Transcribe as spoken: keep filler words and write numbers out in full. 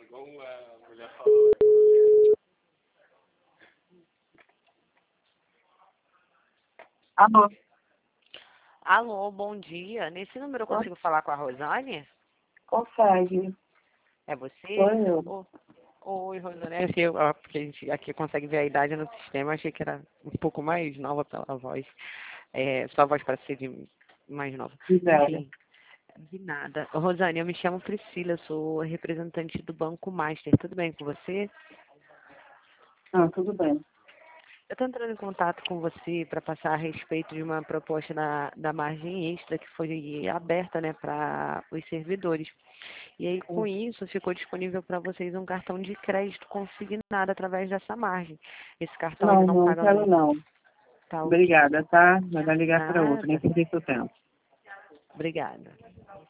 Alô? Alô, bom dia. Nesse número eu consigo falar com a Rosane? Consegue. É você? Sou eu. Ô, Oi, Rosane. É que eu- ó, porque a gente aqui consegue ver a idade no sistema. Achei que era um pouco mais nova pela voz. É, sua voz parece ser de mais nova. Obrigada. Enfim, de nada. Ô, Rosane, eu me chamo Priscila, eu sou representante do Banco Master. Tudo bem com você? Ah, tudo bem. Eu estou entrando em contato com você para passar a respeito de uma proposta da, da margem extra que foi aberta, né, para os servidores. E aí, com isso, ficou disponível para vocês um cartão de crédito consignado através dessa margem. Esse cartão ele Não, não não paga quero muito. não. Tá ok. Obrigada, tá? Mas vai ligar para outra, nem Nada. perder seu tempo. Obrigada.